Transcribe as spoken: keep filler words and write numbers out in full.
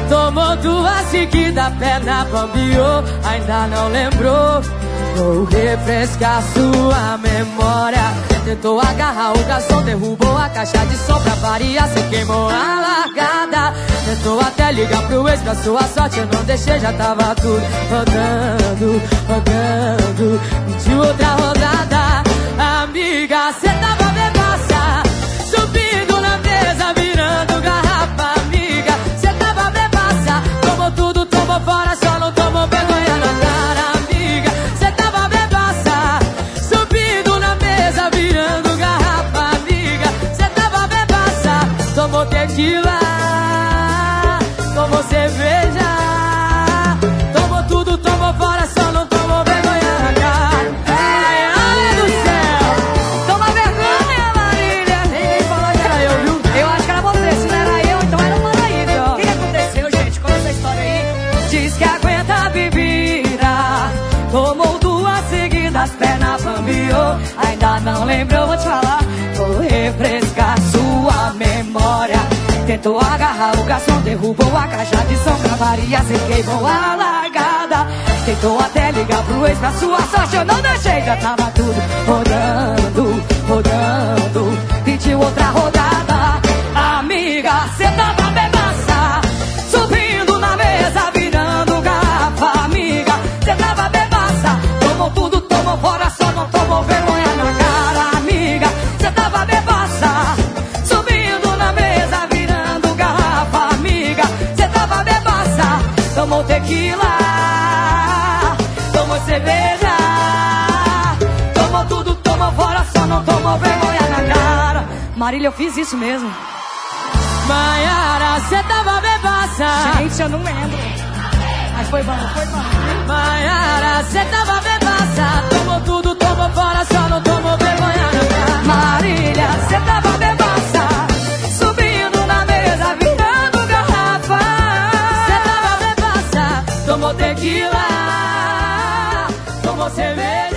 Tomou duas seguidas, perna bambiou, ainda não lembrou. Vou refrescar sua memória. Tentou agarrar o garçom, derrubou a caixa de som pra variar, cê queimou a largada. Tentou até ligar pro ex, pra sua sorte eu não deixei, já tava tudo rodando, rodando. Pediu outra rodada. Amiga, cê tava bebaça, subindo na mesa, virando garrafa. Amiga, cê tava bebaça, tomou tudo, tomou fora, só não tomou vergonha na cara. Amiga, cê tava bebaça, subindo na mesa, virando garrafa. Amiga, cê tava bebaça, tomou tequila, tomou cerveja, tomou tudo, tomou fora, só não tomou vergonha na cara. Ai, ai do céu, toma vergonha, Marília. Ninguém falou que era eu, viu? Eu acho que era você, se não era eu, então era o Maraíra. O que, que aconteceu, gente? Conta essa história aí. Diz que aguenta a bebida, tomou duas seguidas, perna bambiou, ainda não lembrou, vou te falar. Vou refrescar sua memória. Tentou agarrar o garçom, derrubou a caixa de som pra variar, cê queimou a largada. Tentou até ligar pro ex, pra sua sorte eu não deixei, já tava tudo rodando, rodando. Pediu outra rodada. Amiga, cê tava bebaça, subindo na mesa, virando garrafa. Amiga, cê tava bebaça, tomou tudo, tomou fora, só não tomou vergonha na cara. Amiga, cê tava bebaça, subindo na mesa, virando garrafa. Amiga, cê tava bebaça, tomou tequila, tomou cerveja, tomou tudo, tomou fora, só não tomou vergonha na cara. Marília, eu fiz isso mesmo. Maiara, cê tava bebaça. Gente, eu não lembro. Mas foi bom, foi bom. Maiara, cê tava bebaça, tomou tudo, tomou fora, só não tomou vergonha na cara. Marília, cê tava bebaça, subindo na mesa, virando garrafa. Cê tava bebaça, tomou tequila, tomou cerveja.